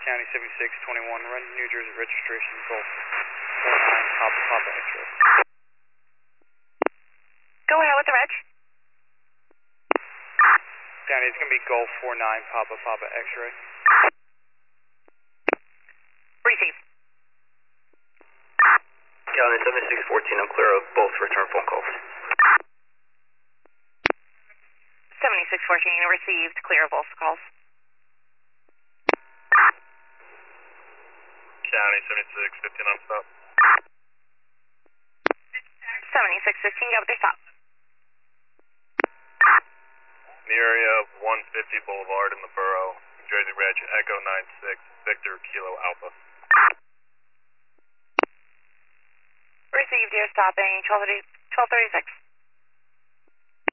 County 7621, run New Jersey registration, Golf 49 Papa Papa X-ray. Go ahead with the reg. County, it's going to be Golf 49 Papa Papa X-ray. Receive. County 7614, I'm clear of both return phone calls. 7614, received, clear of both calls. County 7615 on stop. 7615, go with your stop. In the area of 150 Boulevard in the borough, New Jersey Reg, Echo 96, Victor Kilo Alpha. Received, you're stopping 1236.